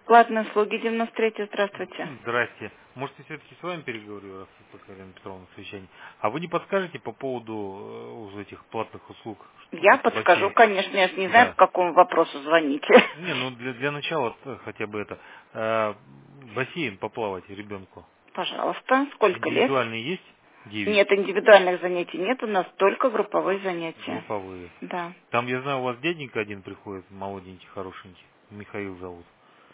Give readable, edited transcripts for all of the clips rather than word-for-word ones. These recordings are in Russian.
Платные услуги 93. Здравствуйте. Здрасте. Может, я все-таки с вами переговорю, раз вы пока Елена Петровна на совещании. А вы не подскажете по поводу уже этих платных услуг, что Я тут подскажу, бассейн? конечно, я же не знаю, по Да. какому вопросу звоните. Не, ну для начала хотя бы это. э, бассейн поплавать ребенку. Пожалуйста. Сколько лет? Индивидуальный есть? 9. Нет, индивидуальных занятий нет, у нас только групповые занятия. Групповые. Да. Там, я знаю, у вас дяденька один приходит, молоденький, хорошенький. Михаил зовут.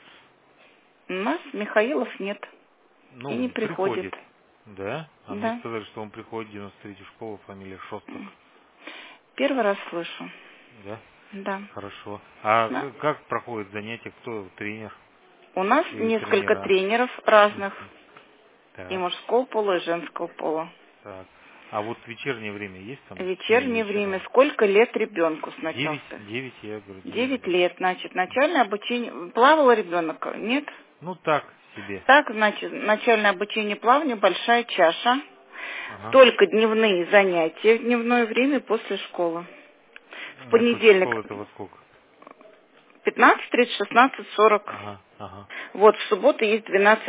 У нас Михаилов нет и не Ну, приходит. приходит. Да? А мне Да. сказали, что он приходит в 93-ю школу, фамилия Шостак. Первый раз слышу. Да? Да. Хорошо. А Да. как проходит занятие? Кто тренер У нас или несколько тренера? тренеров разных, и Так, мужского пола, и женского пола. так. А вот вечернее время есть там или Вечернее время. вечером? Сколько лет ребенку сначала? 9, я говорю, 9, 9 да. лет, значит, начальное обучение. Плавал ребенок? Нет? Ну так себе. Так, значит, начальное обучение плаванию, большая чаша. Ага. Только дневные занятия в дневное время после школы. В Это понедельник школа это во сколько? 15:30, 16:40. Ага, ага. Вот, в субботу есть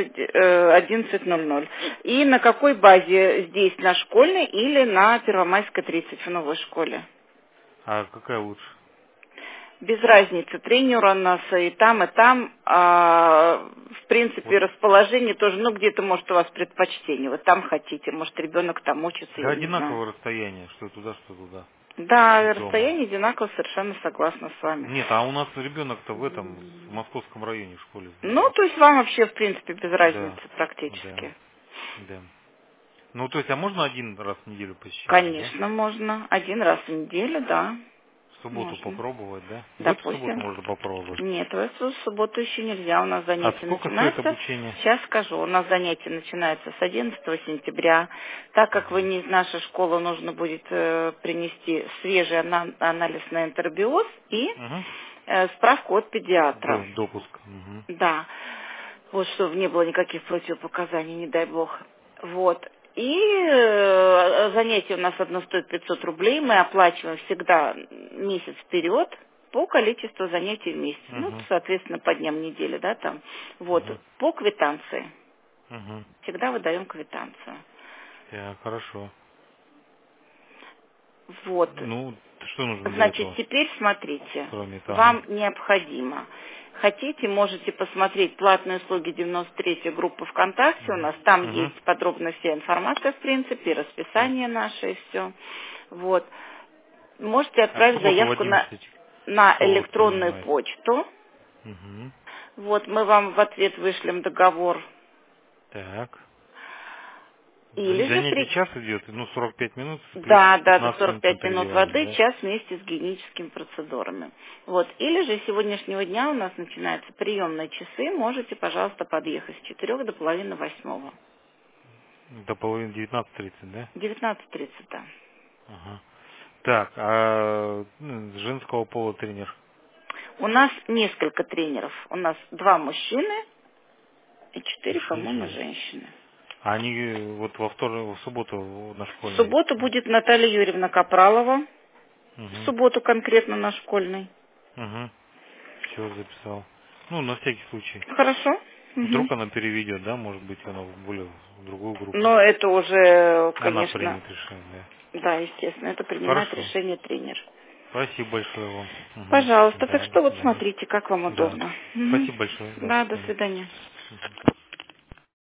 11:00. И на какой базе здесь? На школьной или на Первомайской 30 в новой школе? А какая лучше? Без разницы, тренер у нас и там, и там. В принципе, Вот расположение тоже, ну, где-то, может, у вас предпочтение. Вы там хотите, может, ребенок там учится, да я не знаю. одинаковое расстояние, что туда, что туда. Да, От дома. расстояние одинаково, совершенно согласна с вами. Нет, а у нас ребенок-то в этом, в московском районе в школе. Ну, то есть вам вообще, в принципе, без разницы Да, да, практически. да. Ну, то есть, а можно один раз в неделю посещение, да? Конечно, можно. Один раз в неделю, да, В субботу можно. попробовать, да? В эту субботу Допустим. можно попробовать. Нет, в эту субботу еще нельзя. У нас А занятия сколько стоит начинаются. обучение? Сейчас скажу. У нас занятия начинаются с 11 сентября. Так как вы Мгм. не из нашей школы, нужно будет принести свежий анализ на энтеробиоз и Мгм. справку от педиатра. Допуск. Мгм. Да. Вот, чтобы не было никаких противопоказаний, не дай бог. Вот. И занятие у нас одно стоит 500 рублей. Мы оплачиваем всегда месяц вперед по количеству занятий в месяц. Ну, Мгм. соответственно, по дням недели, да, там. Вот. Мгм. По квитанции. Мгм. Всегда выдаем квитанцию. Так, хорошо. Вот. Ну, что нужно для Значит, этого, теперь смотрите, кроме этого? вам необходимо. Хотите, можете посмотреть платные услуги 93-й группы ВКонтакте. У Мгм. нас там Мгм. есть подробно вся информация, в принципе, и Так. расписание наше, и все. Вот. Можете А в отправить субботу в заявку 11 на кто вот электронную принимает? почту. Угу. Вот, мы вам в ответ вышлем договор. Так. Или же Занятие час идет, ну, 45 минут плюс Да, да, до 15 минут на 45 минут переодевание, воды, да? час вместе с гигиеническими процедурами. Вот. Или же с сегодняшнего дня у нас начинаются приемные часы. Можете, пожалуйста, подъехать с 4 до половины 8. До половины 19:30, да? 19:30, да. Ага. Так, а женского пола тренер? У нас несколько тренеров. У нас 2 мужчины и И 4, 6 по-моему, женщин. женщины. А они вот во вторник, в субботу на В школьной, субботу да? будет Наталья Юрьевна Капралова. В Угу. субботу конкретно на школьной. Угу. Все записал. Ну, на всякий случай. Хорошо? Мгм. Вдруг она переведет, да, может быть, она в другую группу. Но это уже, Она конечно, примет решение, да, естественно, это да. принимает Хорошо. решение тренер. Спасибо большое вам. Угу. Пожалуйста, так Да, что вот да. смотрите, как вам Да. удобно. Мгм. Спасибо большое, да. Да, до Мгм. свидания. Мгм.